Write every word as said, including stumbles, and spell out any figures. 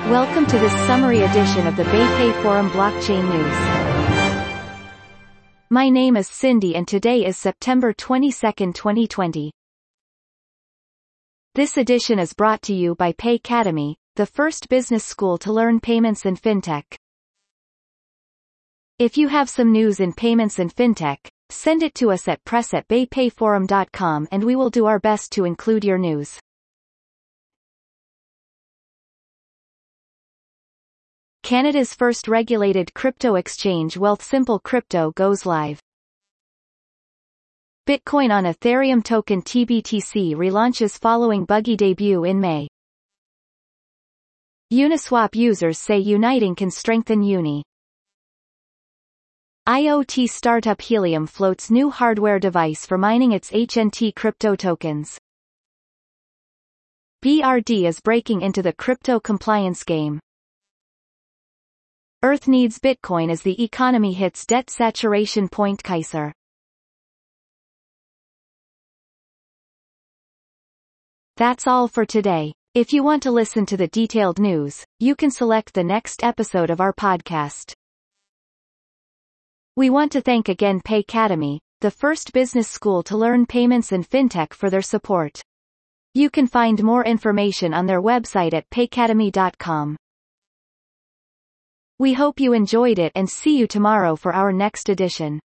Welcome to this summary edition of the BayPay Forum Blockchain News. My name is Cindy and today is September twenty-second, twenty twenty. This edition is brought to you by Paycademy, the first business school to learn payments and fintech. If you have some news in payments and fintech, send it to us at press at baypayforum dot com and we will do our best to include your news. Canada's first regulated crypto exchange Wealthsimple Crypto goes live. Bitcoin on Ethereum token T B T C relaunches following buggy debut in May. Uniswap users say uniting can strengthen Uni. IoT startup Helium floats new hardware device for mining its H N T crypto tokens. B R D is breaking into the crypto compliance game. Earth needs Bitcoin as the economy hits debt saturation point. Kaiser. That's all for today. If you want to listen to the detailed news, you can select the next episode of our podcast. We want to thank again Paycademy, the first business school to learn payments and fintech, for their support. You can find more information on their website at paycademy dot com. We hope you enjoyed it and see you tomorrow for our next edition.